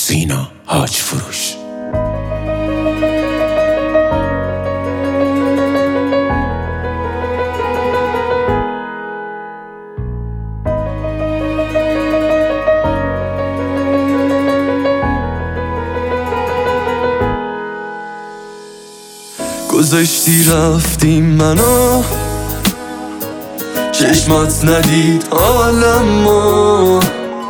سینا حاج فروش. گذاشتی رفتی منو، چشمات ندید حالمو،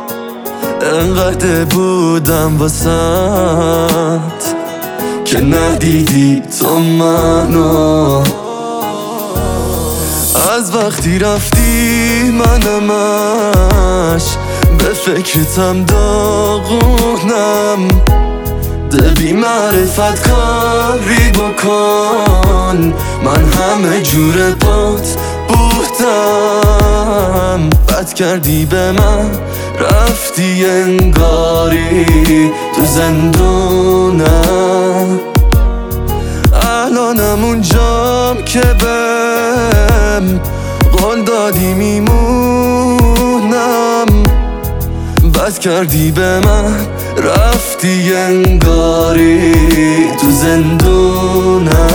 انقدر بودم واسط که ندیدی تو منو. از وقتی رفتی منمش به فکرتم داغونم، ده بی معرفت کاری بکن، من همه جور بات بودم. بد کردی به من رفتی انگاری تو زندونم، الانم اونجام که بهم قول دادی میمونم. بد کردی به من رفتی انگاری تو زندونم.